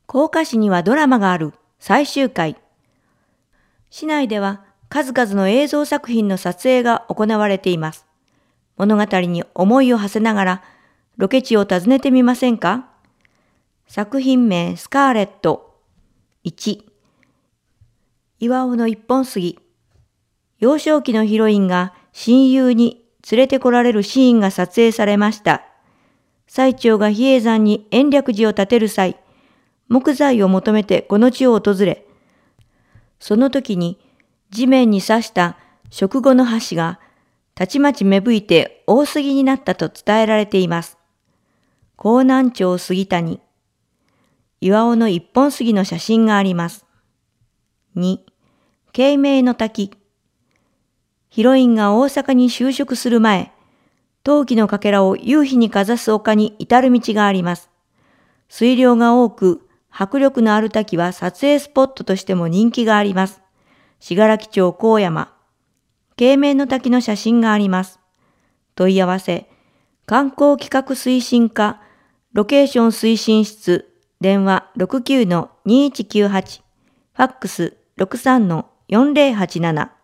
甲賀市にはドラマがある最終回。市内では数々の映像作品の撮影が行われています。物語に思いを馳せながらロケ地を訪ねてみませんか？作品名スカーレット。1、巌の一本杉。幼少期のヒロインが親友に連れてこられるシーンが撮影されました。最澄が比叡山に延暦寺を建てる際、木材を求めてこの地を訪れ、その時に地面に刺した食後の箸がたちまち芽吹いて大杉になったと伝えられています。江南町杉谷。巌の一本杉の写真があります。2、慶明の滝。ヒロインが大阪に就職する前、陶器のかけらを夕日にかざす丘に至る道があります。水量が多く、迫力のある滝は撮影スポットとしても人気があります。信楽町高山。慶明の滝の写真があります。問い合わせ、観光企画推進課、ロケーション推進室、電話 69-2198、ファックス 63-4087。